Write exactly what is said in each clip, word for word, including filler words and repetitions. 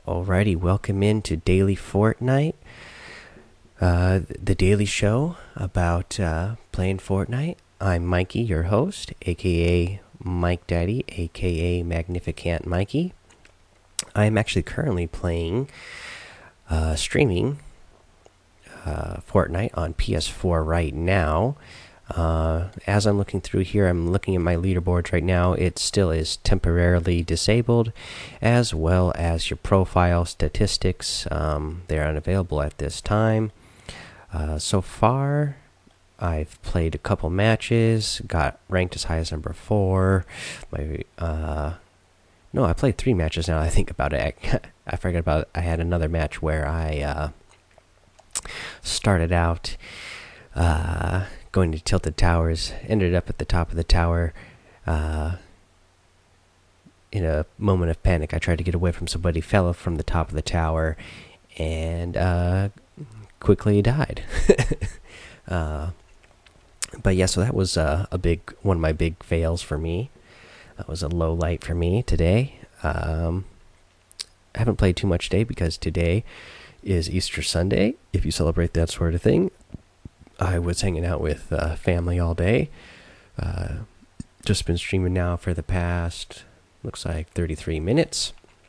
Alrighty, welcome into Daily Fortnite, uh, the daily show about uh, playing Fortnite. I'm Mikey, your host, aka Mike Daddy, aka Magnificent Mikey. I'm actually currently playing, uh, streaming uh, Fortnite on P S four right now. Uh, as I'm looking through here, I'm looking at my leaderboards right now. It still is temporarily disabled, as well as your profile statistics. Um, they're unavailable at this time. Uh, so far, I've played a couple matches, got ranked as high as number four. My uh, no, I played three matches now. I think about it. I, I forgot about. I had another match where I uh, started out. Uh, going to Tilted Towers, ended up at the top of the tower. Uh, in a moment of panic, I tried to get away from somebody, fell from the top of the tower, and uh, quickly died. uh, but yeah, so that was uh, a big one of my big fails for me. That was a low light for me today. Um, I haven't played too much today because today is Easter Sunday, if you celebrate that sort of thing. I was hanging out with uh, family all day. Uh, just been streaming now for the past, looks like thirty-three minutes.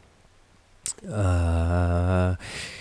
Uh,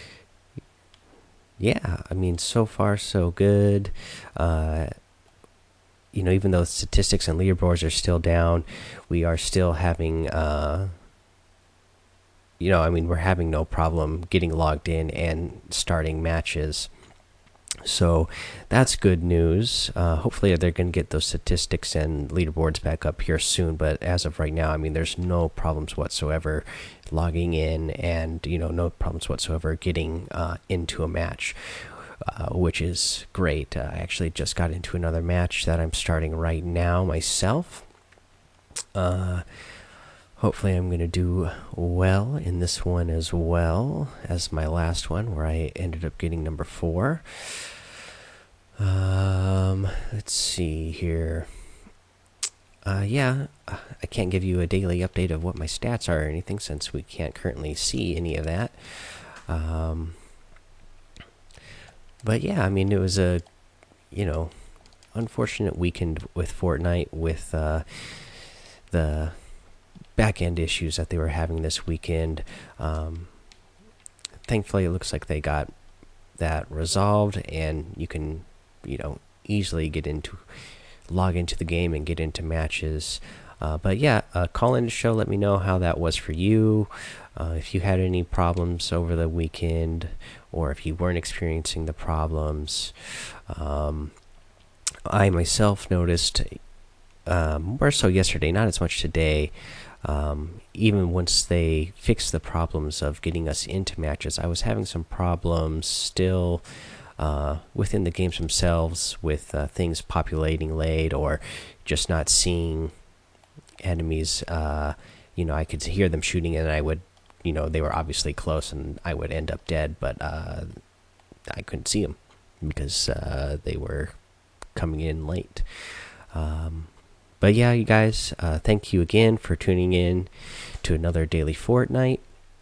yeah, I mean, so far so good. Uh, you know, even though statistics and leaderboards are still down, we are still having, uh, you know, I mean, we're having no problem getting logged in and starting matches. So that's good news. Uh, hopefully they're going to get those statistics and leaderboards back up here soon. But as of right now, I mean, there's no problems whatsoever logging in, and you know, no problems whatsoever getting uh, into a match, uh, which is great. Uh, I actually just got into another match that I'm starting right now myself. Uh, hopefully I'm going to do well in this one as well as my last one, where I ended up getting number four. Um, let's see here. Uh, yeah, I can't give you a daily update of what my stats are or anything since we can't currently see any of that. Um, but yeah, I mean, it was a, you know, unfortunate weekend with Fortnite with uh, the back end issues that they were having this weekend. Um, thankfully, it looks like they got that resolved, and you can, you know, easily get into, log into the game and get into matches. Uh, but yeah, uh, call in the show. Let me know how that was for you. Uh, if you had any problems over the weekend, or if you weren't experiencing the problems. Um, I myself noticed um, more so yesterday, not as much today. Um, even once they fixed the problems of getting us into matches, I was having some problems still uh, within the games themselves with uh, things populating late, or just not seeing enemies. Uh, you know, I could hear them shooting, and I would, you know, they were obviously close, and I would end up dead, but uh, I couldn't see them because uh, they were coming in late. Um, But yeah, you guys, uh, thank you again for tuning in to another Daily Fortnite.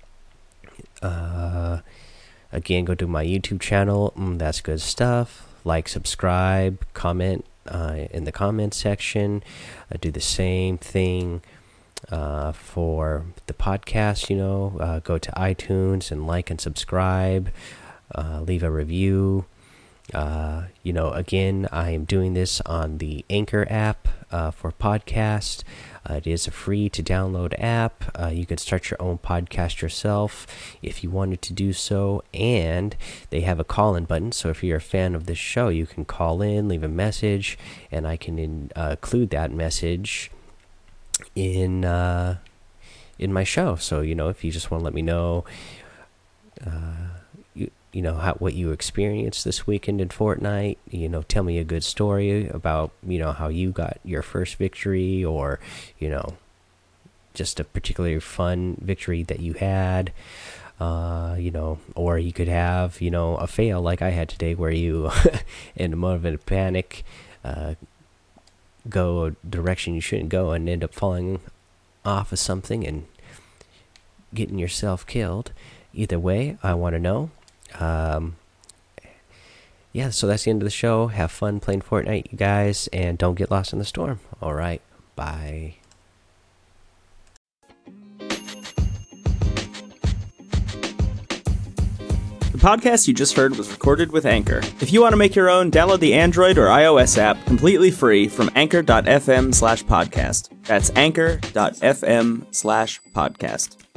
Uh, again, go to my YouTube channel. Mm, that's good stuff. Like, subscribe, comment uh, in the comment section. Uh, do the same thing uh, for the podcast. You know, uh, go to iTunes and like and subscribe. Uh, leave a review. Uh, you know, again, I am doing this on the Anchor app uh, for podcast. Uh, it is a free to download app. Uh, you can start your own podcast yourself if you wanted to do so, and they have a call-in button. So if you're a fan of this show, you can call in, leave a message, and I can in, uh, include that message in uh, in my show. So you know, if you just want to let me know. Uh, you know how, what you experienced this weekend in Fortnite, you know, tell me a good story about, you know, how you got your first victory, or, you know, just a particularly fun victory that you had. Uh, you know, or you could have, you know, a fail like I had today, where you in a moment of panic uh, go a direction you shouldn't go and end up falling off of something and getting yourself killed. Either way, I want to know. Um, yeah, so that's the end of the show. Have fun playing Fortnite, you guys, and don't get lost in the storm. All right, bye. The podcast you just heard was recorded with Anchor. If you want to make your own, download the Android or iOS app completely free from anchor.fm slash podcast. That's anchor.fm slash podcast.